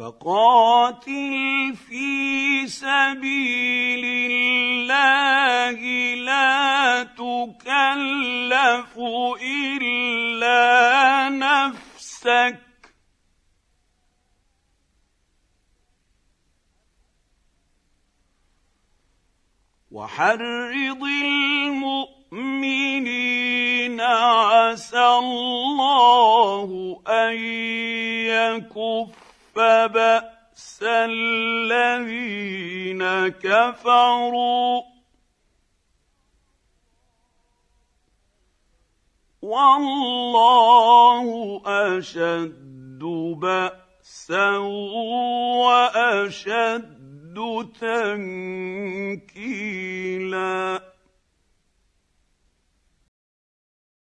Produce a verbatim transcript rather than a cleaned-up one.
فقاتل في سبيل الله لا تكلف إلا نفسك وحرض المؤمنين عسى الله أن يكف بأس الذين كفروا والله أشد بأسا وأشد تنكيلا.